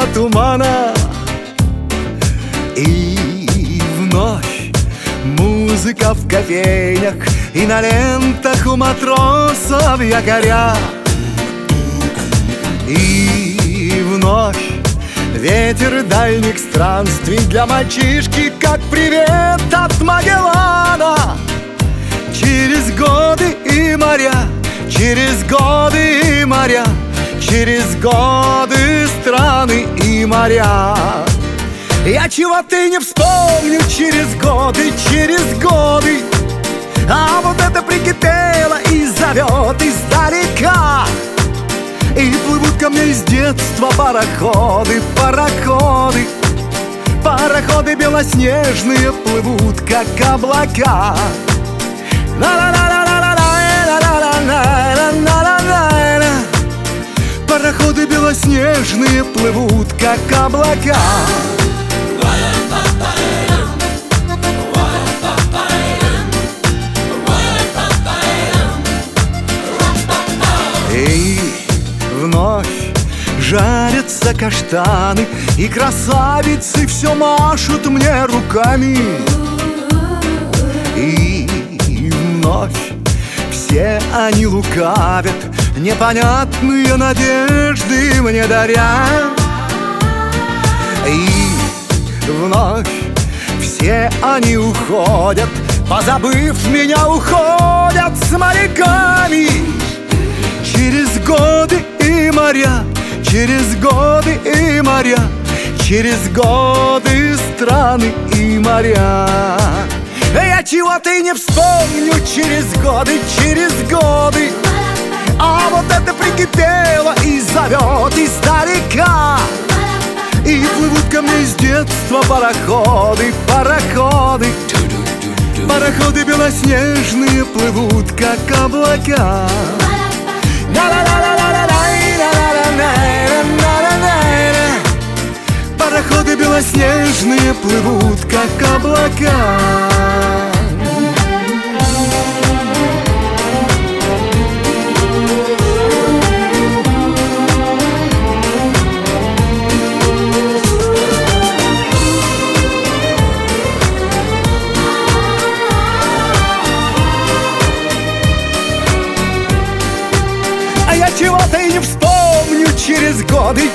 тумана. И вновь музыка в кофейнях, и на лентах у матросов якоря. И вновь ветер дальних странствий для мальчишки, как привет от Магеллана. Через годы и моря, через годы и моря, через годы, страны и моря. Я чего-то не вспомню через годы, а вот это прикипело и зовет издалека. И плывут ко мне из детства пароходы, пароходы, пароходы белоснежные плывут, как облака. Пароходы белоснежные плывут, как облака. И вновь жарятся каштаны, и красавицы все машут мне руками. И вновь все они лукавят, непонятные надежды мне даря. И вновь все они уходят, позабыв меня, уходят с моряками. Через годы и моря, через годы и моря, через годы, страны и моря. Я чего-то и не вспомню через годы, а вот это прикипело и зовет издалека. И плывут ко мне из детства пароходы, пароходы, пароходы белоснежные плывут, как облака. Пароходы белоснежные плывут, как облака. А я чего-то и не вспомню через годы,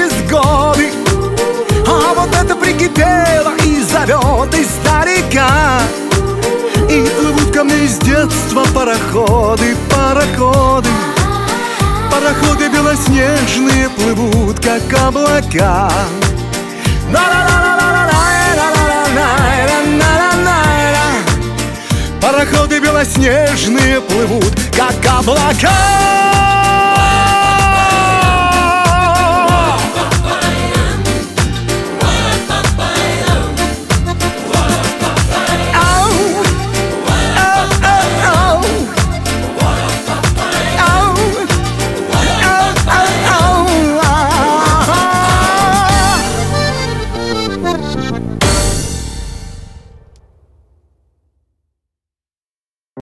а вот это прикипело и зовет издалека. И плывут ко мне из детства пароходы, пароходы, пароходы белоснежные плывут, как облака. Пароходы белоснежные плывут, как облака.